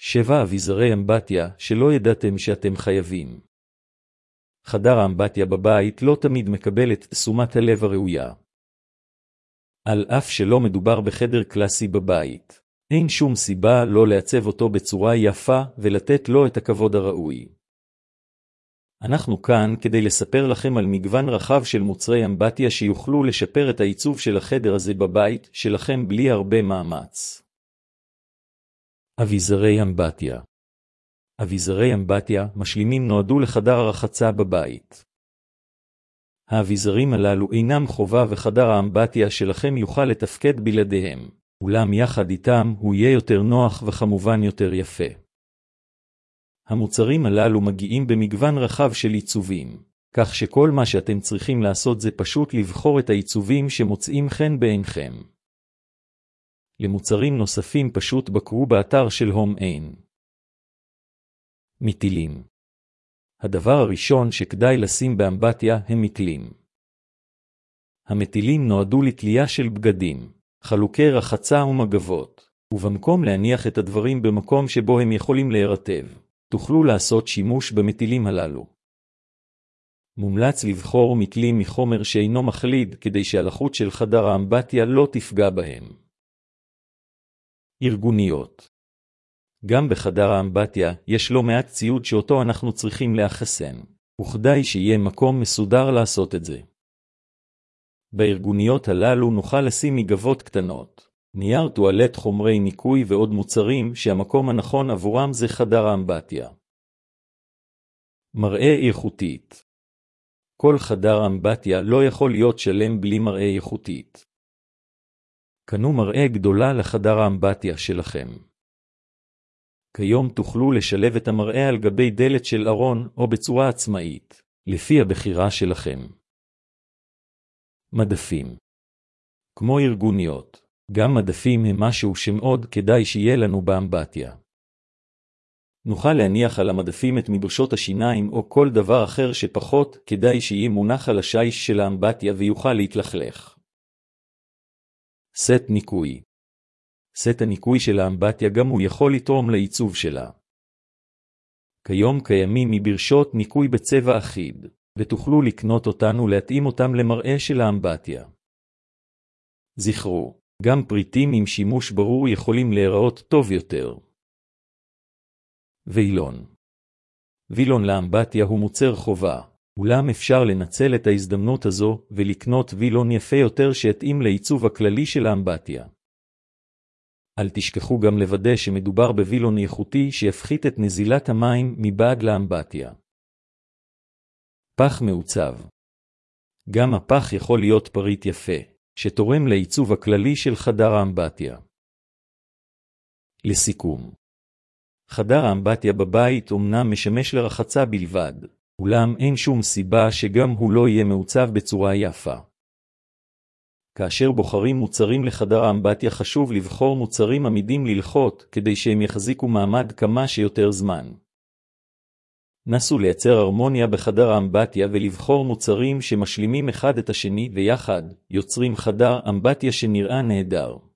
7 אביזרי אמבטיה שלא ידעתם שאתם חייבים. חדר האמבטיה בבית לא תמיד מקבל את תשומת הלב הראויה. על אף שלא מדובר בחדר קלאסי בבית, אין שום סיבה לא לעצב אותו בצורה יפה ולתת לו את הכבוד הראוי. אנחנו כאן כדי לספר לכם על מגוון רחב של מוצרי אמבטיה שיוכלו לשפר את העיצוב של החדר הזה בבית שלכם בלי הרבה מאמץ. אביזרי אמבטיה. אביזרי אמבטיה משלימים נועדו לחדר הרחצה בבית. האביזרים הללו אינם חובה וחדר האמבטיה שלכם יוכל לתפקד בלעדיהם, אולם יחד איתם הוא יהיה יותר נוח וכמובן יותר יפה. המוצרים הללו מגיעים במגוון רחב של עיצובים, כך שכל מה שאתם צריכים לעשות זה פשוט לבחור את העיצובים שמוצאים חן בעיניכם. למוצרים נוספים פשוט בקרו באתר של HomeAin. מטילים. הדבר הראשון שכדאי לשים באמבטיה הם מטילים. המטילים נועדו לתלייה של בגדים, חלוקי רחצה ומגבות, ובמקום להניח את הדברים במקום שבו הם יכולים להירטב, תוכלו לעשות שימוש במטילים הללו. מומלץ לבחור מטילים מחומר שאינו מחליד כדי שהלחות של חדר האמבטיה לא תפגע בהם. ארגוניות. גם בחדר האמבטיה יש לא מעט ציוד שאותו אנחנו צריכים לאחסן, וכדאי שיהיה מקום מסודר לעשות את זה. בארגוניות הללו נוכל לשים מגבות קטנות, נייר טואלט, חומרי ניקוי ועוד מוצרים שהמקום הנכון עבורם זה חדר האמבטיה. מראה איכותית. כל חדר האמבטיה לא יכול להיות שלם בלי מראה איכותית. קנו מראה גדולה לחדר האמבטיה שלכם. כיום תוכלו לשלב את המראה על גבי דלת של ארון או בצורה עצמאית, לפי הבחירה שלכם. מדפים. כמו ארגוניות, גם מדפים הם משהו שמאוד כדאי שיהיה לנו באמבטיה. נוכל להניח על המדפים את מברשות השיניים או כל דבר אחר שפחות כדאי שיהיה מונח על השיש של האמבטיה ויוכל להתלכלך. סט ניקוי. סט הניקוי של האמבטיה גם הוא יכול לתרום לעיצוב שלה. כיום קיימים מברשות ניקוי בצבע אחיד, ותוכלו לקנות אותן ולהתאים אותם למראה של האמבטיה. זכרו, גם פריטים עם שימוש ברור יכולים להיראות טוב יותר. וילון. וילון לאמבטיה הוא מוצר חובה, אולם אפשר לנצל את ההזדמנות הזו ולקנות וילון יפה יותר שיתאים לעיצוב הכללי של האמבטיה. אל תשכחו גם לוודא שמדובר בווילון איכותי שיפחית את נזילת המים מבעד לאמבטיה. פח מעוצב. גם הפח יכול להיות פריט יפה, שתורם לעיצוב הכללי של חדר האמבטיה. לסיכום. חדר האמבטיה בבית אומנם משמש לרחצה בלבד, אולם אין שום סיבה שגם הוא לא יהיה מעוצב בצורה יפה. כאשר בוחרים מוצרים לחדר האמבטיה חשוב לבחור מוצרים עמידים ללחות כדי שהם יחזיקו מעמד כמה שיותר זמן. נסו לייצר הרמוניה בחדר האמבטיה ולבחור מוצרים שמשלימים אחד את השני ויחד יוצרים חדר אמבטיה שנראה נהדר.